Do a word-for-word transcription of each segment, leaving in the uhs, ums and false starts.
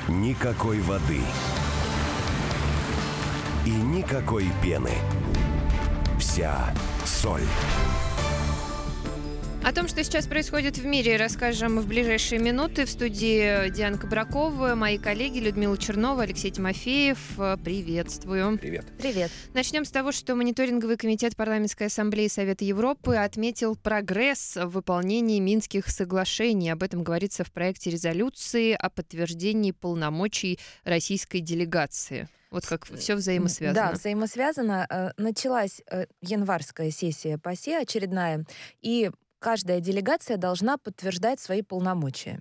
Никакой воды. И никакой пены. Вся соль. О том, что сейчас происходит в мире, расскажем в ближайшие минуты. В студии Диана Кабракова, мои коллеги Людмила Чернова, Алексей Тимофеев. Приветствую. Привет. Привет. Начнем с того, что Мониторинговый комитет Парламентской ассамблеи Совета Европы отметил прогресс в выполнении Минских соглашений. Об этом говорится в проекте резолюции о подтверждении полномочий российской делегации. Вот как все взаимосвязано. Да, взаимосвязано. Началась январская сессия ПАСЕ, очередная, и каждая делегация должна подтверждать свои полномочия.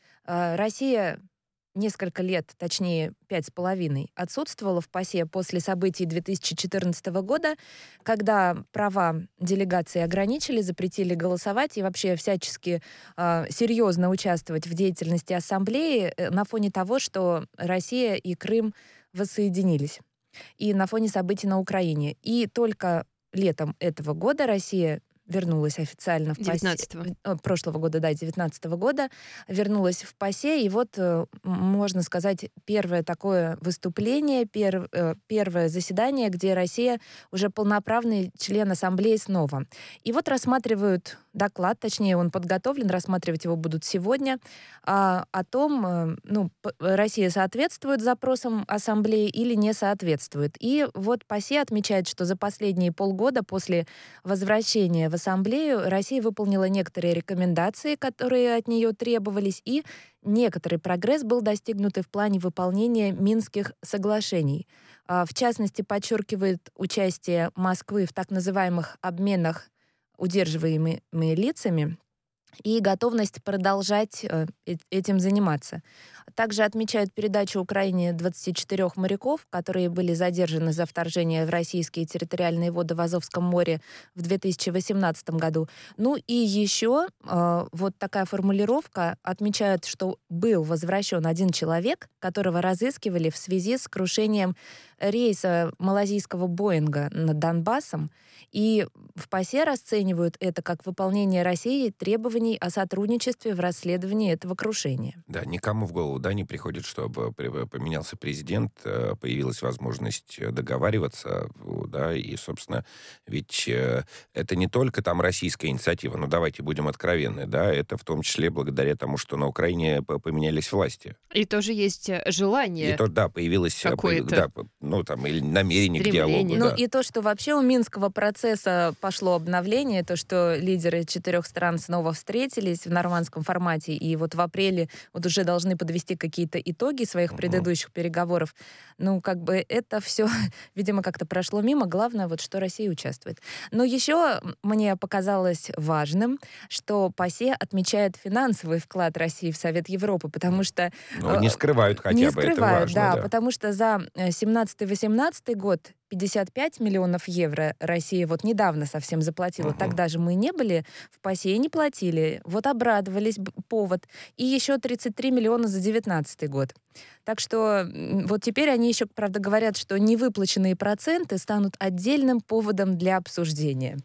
Россия несколько лет, точнее пять с половиной, отсутствовала в ПАСЕ после событий две тысячи четырнадцатого года, когда права делегации ограничили, запретили голосовать и вообще всячески э, серьезно участвовать в деятельности Ассамблеи на фоне того, что Россия и Крым воссоединились, и на фоне событий на Украине. И только летом этого года Россия вернулась официально в ПАСЕ. девятнадцатого. Прошлого года, да, девятнадцатого года. Вернулась в ПАСЕ, и вот, можно сказать, первое такое выступление, пер, первое заседание, где Россия уже полноправный член Ассамблеи снова. И вот рассматривают доклад, точнее, он подготовлен, рассматривать его будут сегодня, а, о том, ну, Россия соответствует запросам Ассамблеи или не соответствует. И вот ПАСЕ отмечает, что за последние полгода после возвращения в Ассамблею Россия выполнила некоторые рекомендации, которые от нее требовались, и некоторый прогресс был достигнут и в плане выполнения Минских соглашений. В частности, подчеркивает участие Москвы в так называемых обменах удерживаемыми лицами и готовность продолжать этим заниматься. Также отмечают передачу Украине двадцати четырёх моряков, которые были задержаны за вторжение в российские территориальные воды в Азовском море в две тысячи восемнадцатом году. Ну и еще э, вот такая формулировка. Отмечают, что был возвращен один человек, которого разыскивали в связи с крушением рейса малазийского Боинга над Донбассом. И в ПАСЕ расценивают это как выполнение Россией требований о сотрудничестве в расследовании этого крушения. Да, никому в голову да, не приходит, чтобы поменялся президент, появилась возможность договариваться, да, и, собственно, ведь это не только там российская инициатива, но давайте будем откровенны, да, это в том числе благодаря тому, что на Украине поменялись власти. И тоже есть желание. И то, да, появилось какое-то да, ну, там, или намерение стремление. к диалогу. Ну да. и то, что вообще у Минского процесса пошло обновление, то, что лидеры четырех стран снова встретились в нормандском формате, и вот в апреле вот уже должны подвести какие-то итоги своих предыдущих uh-huh. переговоров. Ну, как бы это все, видимо, как-то прошло мимо. Главное, вот что Россия участвует. Но еще мне показалось важным, что ПАСЕ отмечает финансовый вклад России в Совет Европы, потому что... Ну, не скрывают хотя не бы, скрывают, это важно. Да, да, потому что за семнадцатый-восемнадцатый год пятьдесят пять миллионов евро Россия вот недавно совсем заплатила. Uh-huh. Тогда же мы не были в ПАСЕ и не платили. Вот обрадовались, повод. И еще тридцать три миллиона за девятнадцатый год. Так что вот теперь они еще, правда, говорят, что невыплаченные проценты станут отдельным поводом для обсуждения.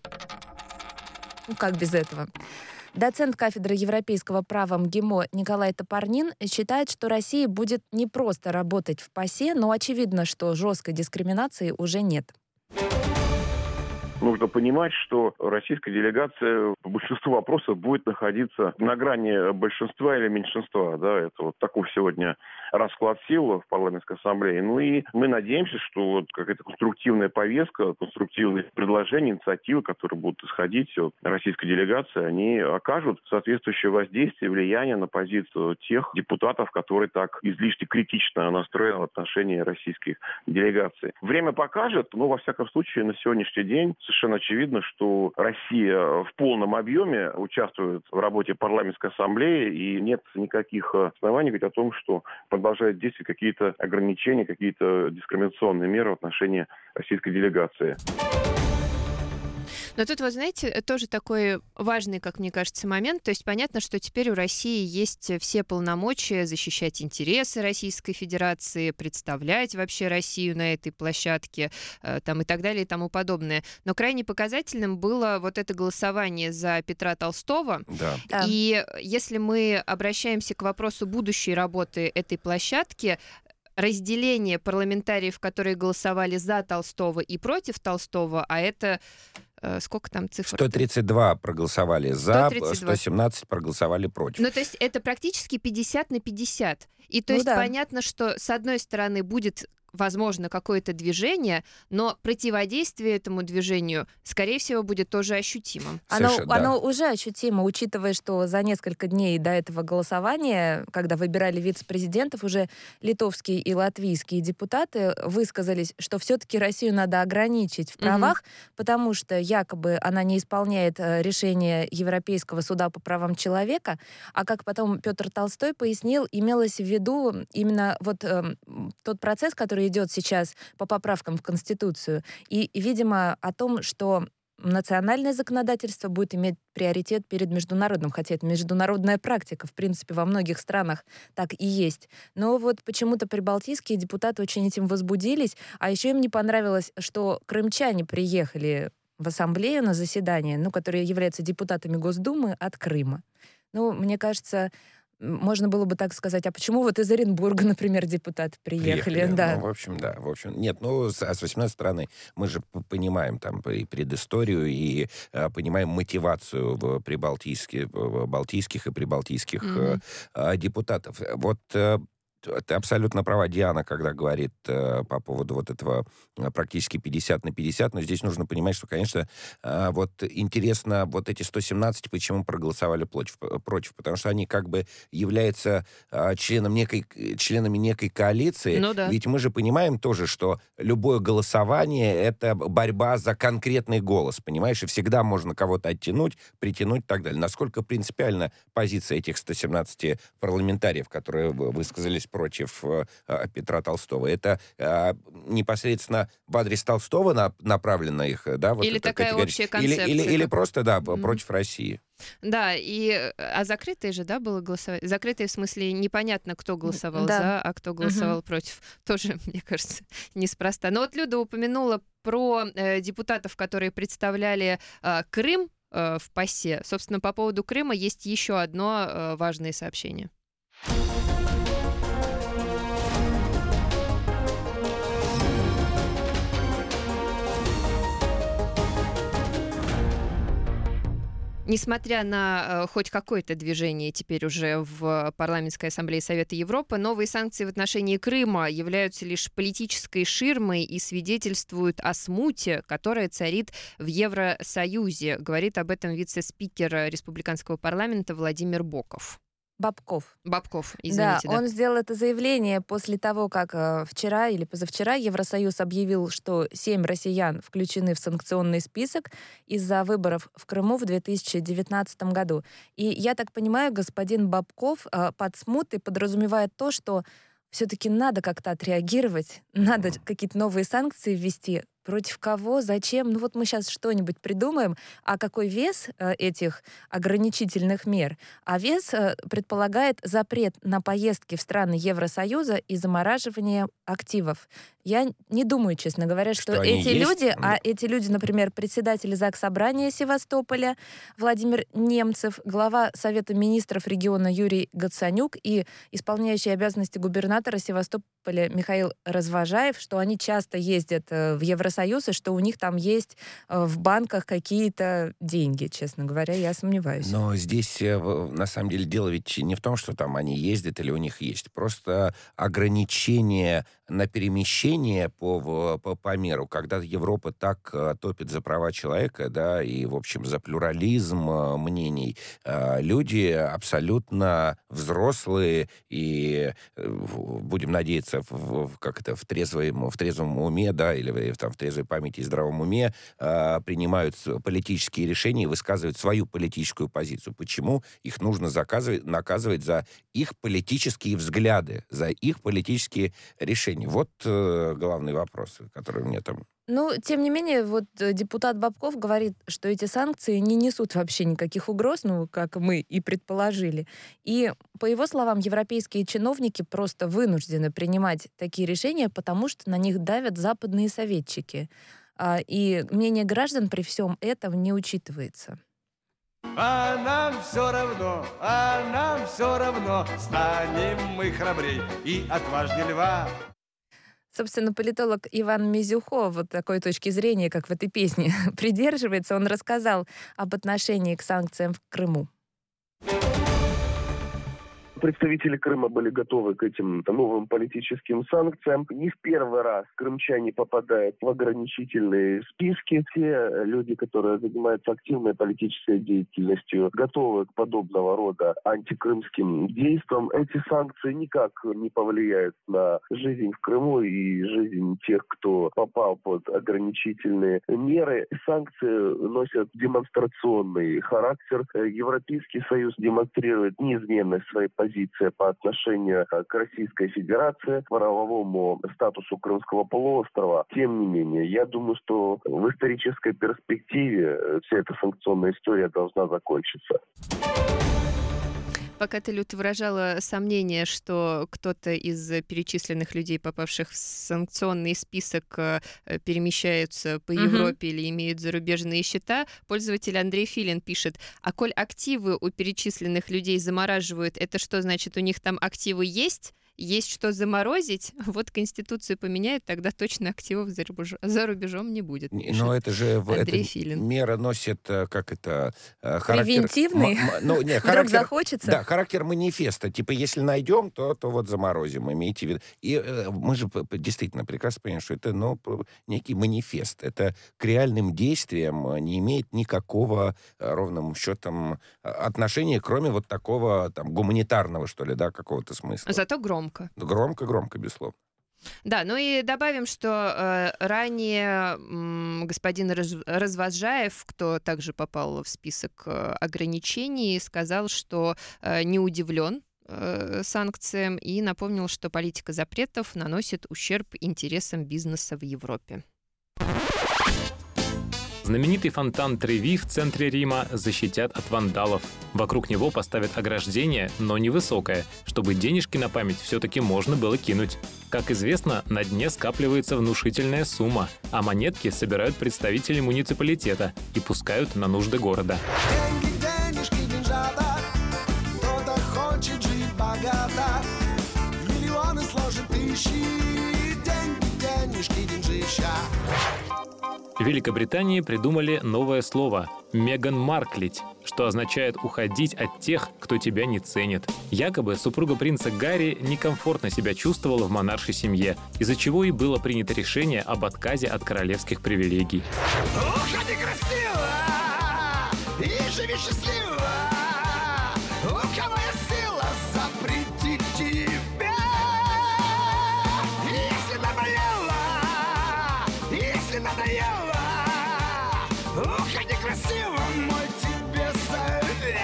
Ну, как без этого? Доцент кафедры европейского права МГИМО Николай Топорнин считает, что Россия будет не просто работать в ПАСЕ, но очевидно, что жесткой дискриминации уже нет. Нужно понимать, что российская делегация по большинству вопросов будет находиться на грани большинства или меньшинства. Да, это вот такой сегодня расклад сил в парламентской ассамблее. Ну и мы надеемся, что вот какая-то конструктивная повестка, конструктивные предложения, инициативы, которые будут исходить от российской делегации, они окажут соответствующее воздействие, влияние на позицию тех депутатов, которые так излишне критично настроены в отношении российских делегаций. Время покажет, но во всяком случае на сегодняшний день совершенно очевидно, что Россия в полном объеме участвует в работе парламентской ассамблеи, и нет никаких оснований говорить о том, что продолжают действовать какие-то ограничения, какие-то дискриминационные меры в отношении российской делегации. Но тут, вот знаете, тоже такой важный, как мне кажется, момент. То есть понятно, что теперь у России есть все полномочия защищать интересы Российской Федерации, представлять вообще Россию на этой площадке, э, там, и так далее, и тому подобное. Но крайне показательным было вот это голосование за Петра Толстого. Да. Да. И если мы обращаемся к вопросу будущей работы этой площадки, разделение парламентариев, которые голосовали за Толстого и против Толстого, а это э, сколько там цифр? сто тридцать два проголосовали за, сто тридцать два. сто семнадцать проголосовали против. Ну, то есть это практически пятьдесят на пятьдесят. И то Ну есть да. понятно, что с одной стороны будет возможно какое-то движение, но противодействие этому движению, скорее всего, будет тоже ощутимым. Оно, Совершенно, да. оно уже ощутимо, учитывая, что за несколько дней до этого голосования, когда выбирали вице-президентов, уже литовские и латвийские депутаты высказались, что все-таки Россию надо ограничить в правах, mm-hmm. потому что якобы она не исполняет э, решение Европейского суда по правам человека, а как потом Петр Толстой пояснил, имелось в виду именно вот э, тот процесс, который идет сейчас по поправкам в Конституцию, и, и, видимо, о том, что национальное законодательство будет иметь приоритет перед международным, хотя это международная практика, в принципе, во многих странах так и есть. Но вот почему-то прибалтийские депутаты очень этим возбудились, а еще им не понравилось, что крымчане приехали в ассамблею на заседание, ну, которые являются депутатами Госдумы от Крыма. Ну, мне кажется, можно было бы так сказать, а почему вот из Оренбурга, например, депутаты приехали? Приехали. Да. Ну, в общем, да. В общем, нет, ну, с, а с восемнадцатой стороны мы же понимаем там и предысторию, и а, понимаем мотивацию в прибалтийских, в балтийских и прибалтийских mm-hmm. а, депутатов. Вот а, ты абсолютно права, Диана, когда говорит э, по поводу вот этого э, практически пятьдесят на пятьдесят, но здесь нужно понимать, что, конечно, э, вот интересно, вот эти сто семнадцать, почему проголосовали против, против потому что они как бы являются э, членом некой, членами некой коалиции, ну, да. Ведь мы же понимаем тоже, что любое голосование — это борьба за конкретный голос, понимаешь, и всегда можно кого-то оттянуть, притянуть и так далее. Насколько принципиальна позиция этих ста семнадцати парламентариев, которые высказались против э, Петра Толстого? Это э, непосредственно в адрес Толстого на, направлено их, да? Вот или это, такая категория. общая концепция. Или, или, или просто, да, mm-hmm. против России. Да, и, а закрытые же, да, было голосование? Закрытые в смысле непонятно, кто голосовал да. за, а кто голосовал угу. против. Тоже, мне кажется, неспроста. Но вот Люда упомянула про э, депутатов, которые представляли э, Крым э, в ПАСЕ. Собственно, по поводу Крыма есть еще одно э, важное сообщение. Несмотря на э, хоть какое-то движение теперь уже в Парламентской ассамблее Совета Европы, новые санкции в отношении Крыма являются лишь политической ширмой и свидетельствуют о смуте, которая царит в Евросоюзе. Говорит об этом вице-спикер Республиканского парламента Владимир Боков. Бабков. Бабков, извините. Да, да, он сделал это заявление после того, как э, вчера или позавчера Евросоюз объявил, что семь россиян включены в санкционный список из-за выборов в Крыму в две тысячи девятнадцатом году. И я так понимаю, господин Бабков э, под смутой подразумевает то, что все-таки надо как-то отреагировать, надо какие-то новые санкции ввести. Против кого, зачем? Ну вот мы сейчас что-нибудь придумаем. А какой вес э, этих ограничительных мер? А вес э, предполагает запрет на поездки в страны Евросоюза и замораживание активов. Я не думаю, честно говоря, что, что эти есть? люди, а эти люди, например, председатель Заксобрания Севастополя Владимир Немцев, глава Совета министров региона Юрий Гацанюк и исполняющий обязанности губернатора Севастополя Михаил Развожаев, что они часто ездят э, в Евросоюз, Союз, и что у них там есть э, в банках какие-то деньги, честно говоря, я сомневаюсь. Но здесь, э, на самом деле, дело ведь не в том, что там они ездят или у них есть. Просто ограничение на перемещение по, по, по миру, когда Европа так э, топит за права человека, да, и, в общем, за плюрализм э, мнений, э, люди абсолютно взрослые и, э, будем надеяться, в, в, как это, в, трезвом, в трезвом уме, да, или в, там, в трезвой памяти и здравом уме э, принимают политические решения и высказывают свою политическую позицию. Почему их нужно заказывать, наказывать за их политические взгляды, за их политические решения? соглашений? Вот э, главный вопрос, который мне там... Ну, тем не менее, вот э, депутат Бабков говорит, что эти санкции не несут вообще никаких угроз, ну, как мы и предположили. И, по его словам, европейские чиновники просто вынуждены принимать такие решения, потому что на них давят западные советчики. А, и мнение граждан при всем этом не учитывается. А нам все равно, а нам все равно, станем мы храбрей и отважнее льва. Собственно, политолог Иван Мизюхо вот такой точки зрения, как в этой песне, придерживается. Он рассказал об отношении к санкциям в Крыму. Представители Крыма были готовы к этим новым политическим санкциям. Не в первый раз крымчане попадают в ограничительные списки. Все люди, которые занимаются активной политической деятельностью, готовы к подобного рода антикрымским действиям. Эти санкции никак не повлияют на жизнь в Крыму и жизнь тех, кто попал под ограничительные меры. Санкции носят демонстрационный характер. Европейский Союз демонстрирует неизменность своей позиции по отношению к Российской Федерации, к правовому статусу Крымского полуострова. Тем не менее, я думаю, что в исторической перспективе вся эта санкционная история должна закончиться. Пока ты, Люд, выражала сомнение, что кто-то из перечисленных людей, попавших в санкционный список, перемещаются по Европе mm-hmm. или имеют зарубежные счета, пользователь Андрей Филин пишет: а коль активы у перечисленных людей замораживают, это что, значит, у них там активы есть? Есть что заморозить? Вот Конституцию поменяют, тогда точно активов за, рубеж... за рубежом не будет. Но это же Андрей это Филин. Мера носит, как это... Характер... Превентивный? М- м- ну, не, Вдруг характер... захочется? Да, характер манифеста. Типа, если найдем, то, то вот заморозим, имейте в виду. И э, мы же действительно прекрасно понимаем, что это ну, некий манифест. Это к реальным действиям не имеет никакого, ровным счетом, отношения, кроме вот такого там гуманитарного, что ли, да, какого-то смысла. Зато громко. Громко-громко, безусловно. Да, ну и добавим, что э, ранее м, господин Раз, Развозжаев, кто также попал в список э, ограничений, сказал, что э, не удивлен э, санкциям и напомнил, что политика запретов наносит ущерб интересам бизнеса в Европе. Знаменитый фонтан Треви в центре Рима защитят от вандалов. Вокруг него поставят ограждение, но невысокое, чтобы денежки на память все-таки можно было кинуть. Как известно, на дне скапливается внушительная сумма, а монетки собирают представители муниципалитета и пускают на нужды города. Деньги, денежки, деньжата, кто-то хочет жить богато, в миллионы сложит тысячи, деньги, денежки, деньжища. В Великобритании придумали новое слово «Меган Марклить», что означает «уходить от тех, кто тебя не ценит». Якобы супруга принца Гарри некомфортно себя чувствовала в монаршей семье, из-за чего и было принято решение об отказе от королевских привилегий. Уходи красиво и живи счастливо, у кого есть сила запретить тебя. Если наболело, если надоело, уходи красиво, мой тебе совет.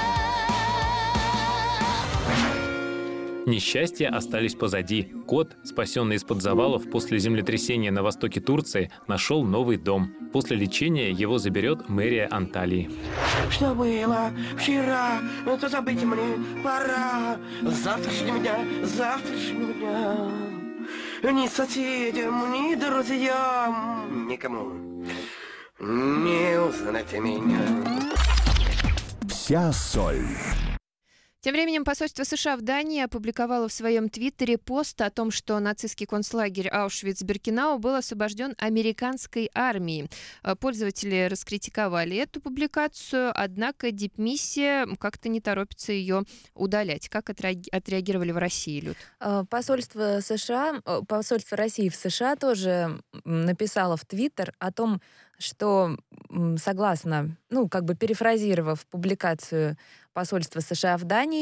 Несчастья остались позади. Кот, спасенный из-под завалов после землетрясения на востоке Турции, нашел новый дом. После лечения его заберет мэрия Анталии. Что было вчера, то забыть мне пора. Завтрашнего дня, завтрашнего дня. Ни соседям, ни друзьям, никому не узнать меня. Вся соль. Тем временем посольство США в Дании опубликовало в своем твиттере пост о том, что нацистский концлагерь Аушвиц-Биркенау был освобожден американской армией. Пользователи раскритиковали эту публикацию, однако дипмиссия как-то не торопится ее удалять. Как отреагировали в России, Люд? Посольство США, посольство России в США тоже написало в твиттер о том, что согласно, ну, как бы перефразировав публикацию посольства США в Дании,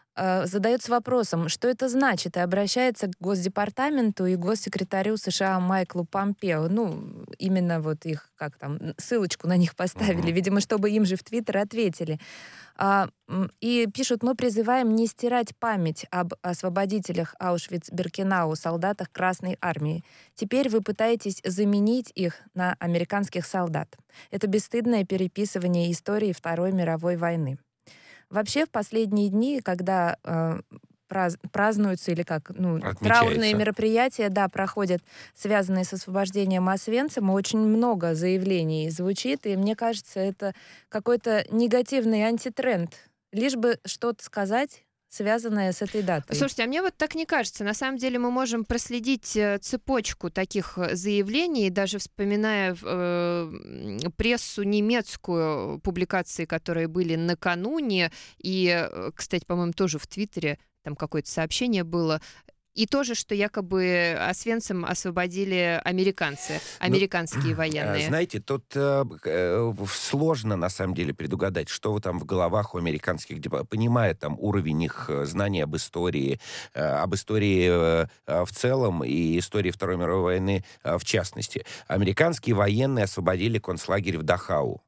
э, задается вопросом, что это значит, и обращается к Госдепартаменту и госсекретарю США Майклу Помпео. Ну, именно вот их, как там, ссылочку на них поставили, видимо, чтобы им же в Твиттер ответили. А, и пишут: мы призываем не стирать память об освободителях Аушвиц-Биркенау, солдатах Красной Армии. Теперь вы пытаетесь заменить их на американских солдат. Это бесстыдное переписывание истории Второй мировой войны. Вообще, в последние дни, когда э, праз, празднуются или как, ну, траурные мероприятия, да, проходят, связанные с освобождением Освенцима, очень много заявлений звучит, и мне кажется, это какой-то негативный антитренд. Лишь бы что-то сказать, связанное с этой датой. Слушайте, а мне вот так не кажется. На самом деле мы можем проследить цепочку таких заявлений, даже вспоминая э, прессу немецкую, публикации, которые были накануне, и, кстати, по-моему, тоже в Твиттере там какое-то сообщение было. И тоже, что якобы Освенцим освободили американцы, американские ну, военные. Знаете, тут э, сложно, на самом деле, предугадать, что там в головах у американских депутатов, понимая там уровень их знаний об истории, э, об истории э, в целом и истории Второй мировой войны э, в частности. Американские военные освободили концлагерь в Дахау.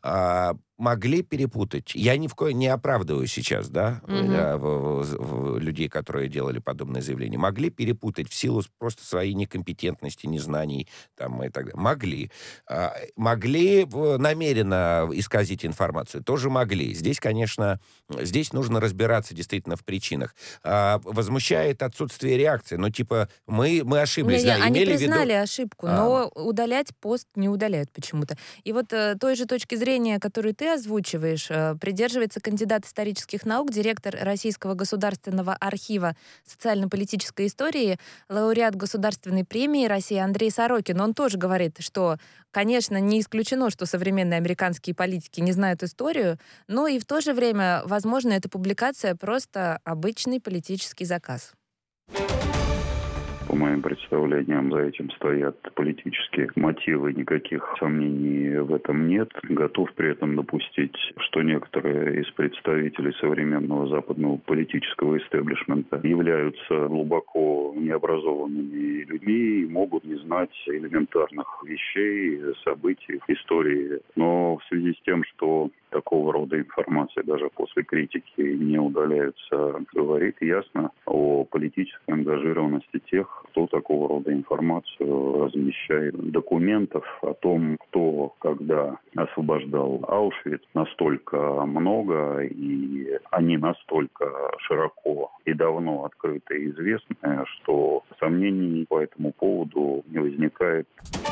Э, могли перепутать. Я ни в коем не оправдываю сейчас, да, mm-hmm. да в, в, в людей, которые делали подобное заявление. Могли перепутать в силу просто своей некомпетентности, незнаний там, и так далее. Могли. А, могли намеренно исказить информацию. Тоже могли. Здесь, конечно, здесь нужно разбираться действительно в причинах. А, возмущает отсутствие реакции. Ну, типа, мы, мы ошиблись. Не, да, не, они имели признали ввиду... ошибку, а... но удалять пост не удаляют почему-то. И вот э, той же точки зрения, которую ты озвучиваешь, придерживается кандидат исторических наук, директор Российского государственного архива социально-политической истории, лауреат Государственной премии России Андрей Сорокин. Он тоже говорит, что, конечно, не исключено, что современные американские политики не знают историю, но и в то же время, возможно, эта публикация просто обычный политический заказ. По моим представлениям, за этим стоят политические мотивы, никаких сомнений в этом нет. Готов при этом допустить, что некоторые из представителей современного западного политического истеблишмента являются глубоко необразованными людьми и могут не знать элементарных вещей, событий, истории. Но в связи с тем, что такого рода информация даже после критики не удаляется, говорит ясно о политической ангажированности тех, кто такого рода информацию размещает. Документов о том, кто когда освобождал Аушвиц, настолько много, и они настолько широко и давно открыты и известны, что сомнений по этому поводу не возникает.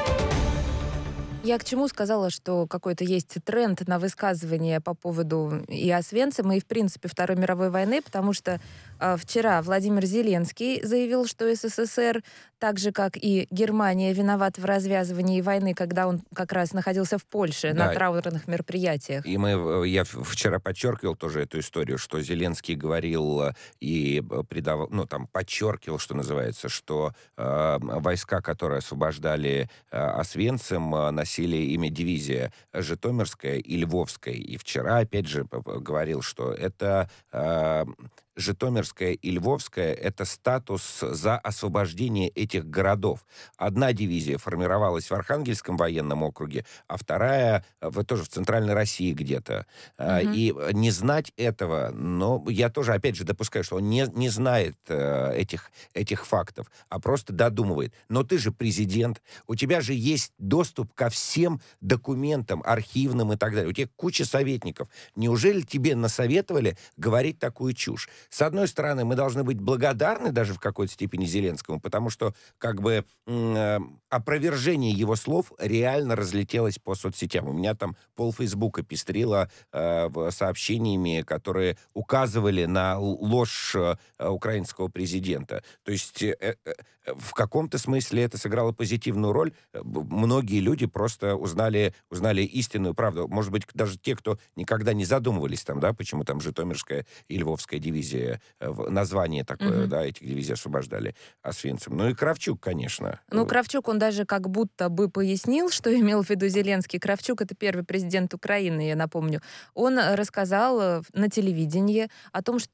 Я к чему сказала, что какой-то есть тренд на высказывание по поводу и Освенцима, и, в принципе, Второй мировой войны, потому что э, вчера Владимир Зеленский заявил, что СССР, так же, как и Германия, виноват в развязывании войны, когда он как раз находился в Польше да. на траурных мероприятиях. И мы, я вчера подчеркивал тоже эту историю, что Зеленский говорил и придавал, ну, там, подчеркивал, что называется, что э, войска, которые освобождали э, Освенцим, носили имя дивизия Житомирская и Львовская. И вчера, опять же, говорил, что это э, Житомирская и Львовская — это статус за освобождение этих городов. Одна дивизия формировалась в Архангельском военном округе, а вторая в, тоже в Центральной России где-то. Mm-hmm. И не знать этого, но я тоже, опять же, допускаю, что он не, не знает э, этих, этих фактов, а просто додумывает. Но ты же президент, у тебя же есть доступ ко всем документам, архивным и так далее. У тебя куча советников. Неужели тебе насоветовали говорить такую чушь? С одной стороны, мы должны быть благодарны даже в какой-то степени Зеленскому, потому что как бы э, опровержение его слов реально разлетелось по соцсетям. У меня там пол Фейсбука пестрило э, сообщениями, которые указывали на ложь э, украинского президента. То есть э, э, в каком-то смысле это сыграло позитивную роль. Многие люди просто узнали, узнали истинную правду. Может быть, даже те, кто никогда не задумывались там, да, почему там Житомирская и Львовская дивизия, название такое, mm-hmm. да, этих дивизий освобождали Освенцим. Ну и Кравчук, конечно. Ну, Кравчук, он даже как будто бы пояснил, что имел в виду Зеленский. Кравчук — это первый президент Украины, я напомню. Он рассказал на телевидении о том, что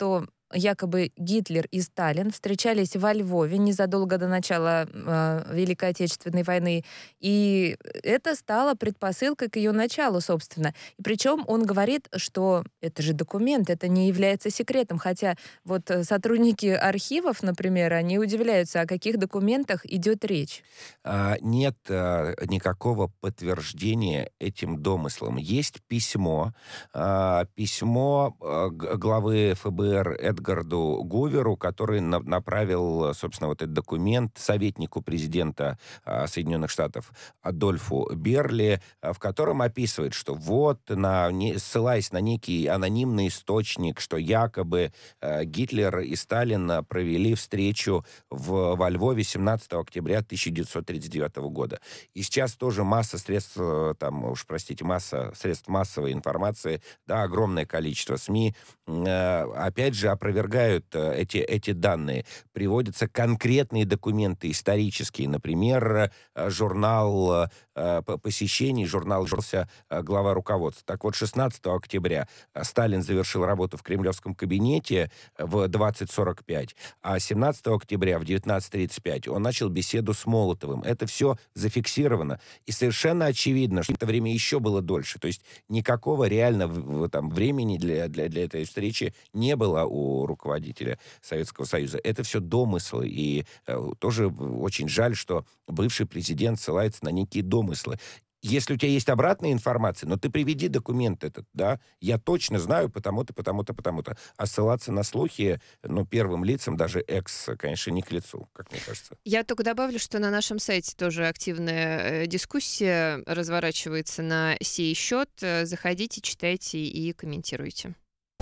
якобы Гитлер и Сталин встречались во Львове незадолго до начала э, Великой Отечественной войны, и это стало предпосылкой к ее началу, собственно. И причем он говорит, что это же документ, это не является секретом, хотя вот сотрудники архивов, например, они удивляются, о каких документах идет речь. А, нет а, никакого подтверждения этим домыслам. Есть письмо, а, письмо а, главы эф бэ эр Эдгарду Гуверу, который на- направил, собственно, вот этот документ советнику президента а, Соединенных Штатов Адольфу Берли, а, в котором описывает, что вот, на, не, ссылаясь на некий анонимный источник, что якобы а, Гитлер и Сталин а, провели встречу в, во Львове семнадцатого октября тысяча девятьсот тридцать девятого года. И сейчас тоже масса средств, э, там, уж простите, масса средств массовой информации, да, огромное количество СМИ, э, опять же, опровергают э, эти, эти данные. Приводятся конкретные документы исторические. Например, э, журнал э, посещений, журнал «Журся», э, глава руководства. Так вот, шестнадцатого октября э, Сталин завершил работу в кремлевском кабинете в двадцать сорок пять, а семнадцатого октября в девятнадцать тридцать пять он начал беседу с Молотовым. Это все зафиксировано. И совершенно очевидно, что это время еще было дольше. То есть никакого реально в, в, там, времени для, для, для этой встречи не было у руководителя Советского Союза. Это все домыслы. И э, тоже очень жаль, что бывший президент ссылается на некие домыслы. Если у тебя есть обратная информация, но ты приведи документ этот, да, я точно знаю потому-то, потому-то, потому-то. А ссылаться на слухи, ну, первым лицам, даже экс, конечно, не к лицу, как мне кажется. Я только добавлю, что на нашем сайте тоже активная э, дискуссия разворачивается на сей счет. Э, Заходите, читайте и комментируйте.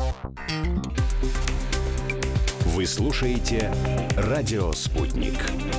Вы слушаете «Радио Спутник».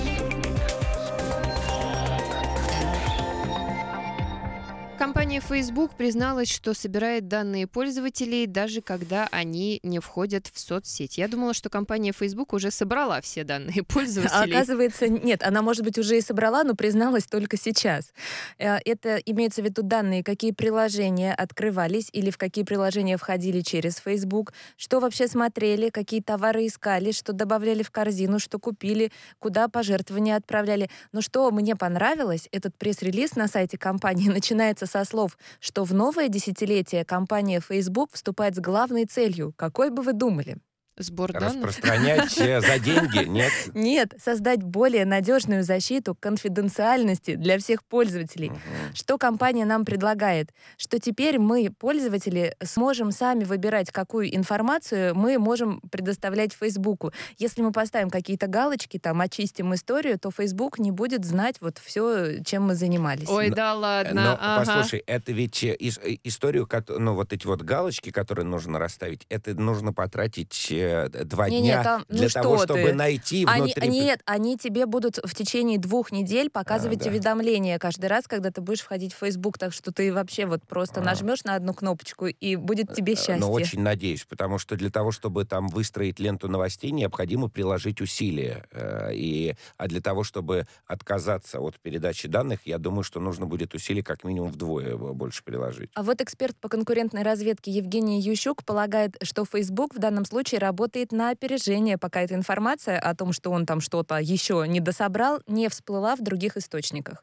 Компания Facebook призналась, что собирает данные пользователей, даже когда они не входят в соцсеть. Я думала, что компания Facebook уже собрала все данные А пользователей. оказывается, нет, она, может быть, уже и собрала, но призналась только сейчас. Э, Это имеется в виду данные, какие приложения открывались или в какие приложения входили через Facebook, что вообще смотрели, какие товары искали, что добавляли в корзину, что купили, куда пожертвования отправляли. Но что мне понравилось, этот пресс-релиз на сайте компании начинается со слов, что в новое десятилетие компания Facebook вступает с главной целью. Какой бы вы думали? Сбор данных. Распространять э, за деньги, нет? Нет, создать более надежную защиту конфиденциальности для всех пользователей. Мгм. Что компания нам предлагает? Что теперь мы, пользователи, сможем сами выбирать, какую информацию мы можем предоставлять Фейсбуку. Если мы поставим какие-то галочки, там, очистим историю, то Facebook не будет знать вот все, чем мы занимались. Ой, Но- да ладно. Но, ага. послушай, это ведь э, ис- э, историю, кото- ну, вот эти вот галочки, которые нужно расставить, это нужно потратить э, два Не-не, дня там- ну для что того, ты. чтобы найти Они, внутри... нет, они тебе будут в течение двух недель показывать А, да. уведомления каждый раз, когда ты будешь входить в Facebook, так что ты вообще вот просто А. нажмешь на одну кнопочку, и будет тебе Э, счастье. Но очень надеюсь, потому что для того, чтобы там выстроить ленту новостей, необходимо приложить усилия. Э, И, а для того, чтобы отказаться от передачи данных, я думаю, что нужно будет усилий как минимум вдвое э, больше приложить. А вот эксперт по конкурентной разведке Евгений Ющук полагает, что Facebook в данном случае работает на опережение, пока эта информация о том, что он там что-то еще не дособрал, не всплыла в других источниках.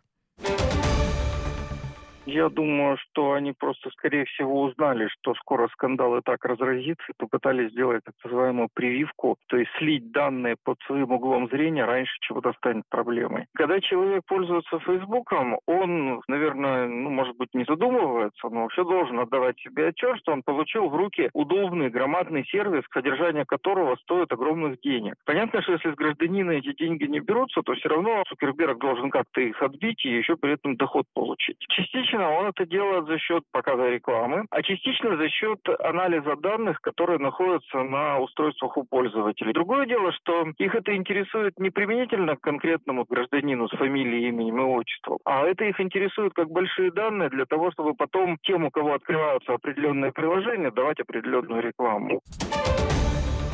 Я думаю, что они просто, скорее всего, узнали, что скоро скандал и так разразится, и попытались сделать так называемую прививку, то есть слить данные под своим углом зрения раньше, чем это станет проблемой. Когда человек пользуется Фейсбуком, он, наверное, ну, может быть, не задумывается, но вообще должен отдавать себе отчет, что он получил в руки удобный, громадный сервис, содержание которого стоит огромных денег. Понятно, что если с гражданина эти деньги не берутся, то все равно Цукерберг должен как-то их отбить и еще при этом доход получить. Частично он это делает за счет показа рекламы, а частично за счет анализа данных, которые находятся на устройствах у пользователей. Другое дело, что их это интересует не применительно к конкретному гражданину с фамилией, именем и отчеством, а это их интересует как большие данные для того, чтобы потом тем, у кого открываются определенные приложения, давать определенную рекламу.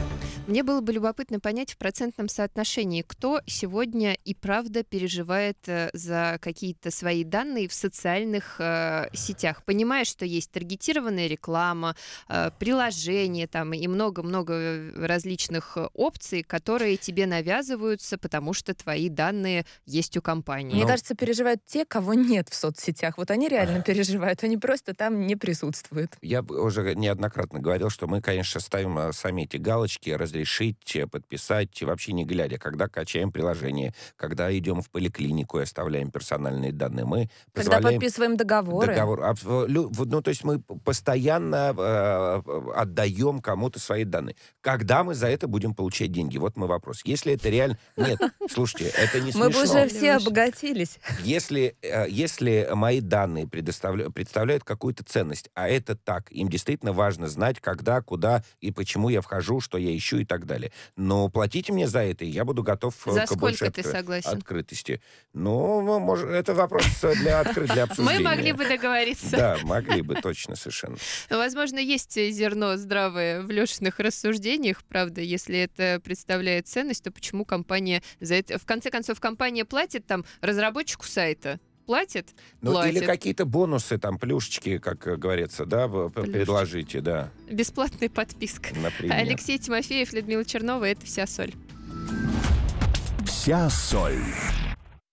Мне было бы любопытно понять в процентном соотношении, кто сегодня и правда переживает э, за какие-то свои данные в социальных э, сетях, понимая, что есть таргетированная реклама, э, приложения там и много-много различных опций, которые тебе навязываются, потому что твои данные есть у компании. Мне Ну. кажется, переживают те, кого нет в соцсетях. Вот они реально переживают, они просто там не присутствуют. Я б- уже неоднократно говорил, что мы, конечно, ставим э, сами эти галочки, разрешить, э, подписать, вообще не глядя, когда качаем приложение, когда идем в поликлинику и оставляем персональные данные. Мы Когда позволяем... подписываем договоры. Договор. Аб- лю- в- Ну, то есть мы постоянно э, отдаем кому-то свои данные. Когда мы за это будем получать деньги? Вот мой вопрос. Если это реально... Нет, слушайте, это не смешно. Мы бы уже все обогатились. Если, э, если мои данные предоставля- представляют какую-то ценность, а это так, им действительно важно знать, когда, куда и почему я вхожу, что я ищу и так далее. Но платите мне за это, и я буду готов э, За к большей сколько ты откры- согласен? открытости. Ну, ну, может, это вопрос для, откры- для обсуждения. Мы могли бы договориться. Да, могли бы, точно, совершенно. Но, возможно, есть зерно здравое в Лешиных рассуждениях, правда, если это представляет ценность, то почему компания за это... В конце концов, компания платит там разработчику сайта? Платит? Ну, Платит. или какие-то бонусы, там, плюшечки, как э, говорится, да, в- п- предложите, да, Бесплатная подписка. например. Алексей Тимофеев, Людмила Чернова — это «Вся соль». «Вся соль».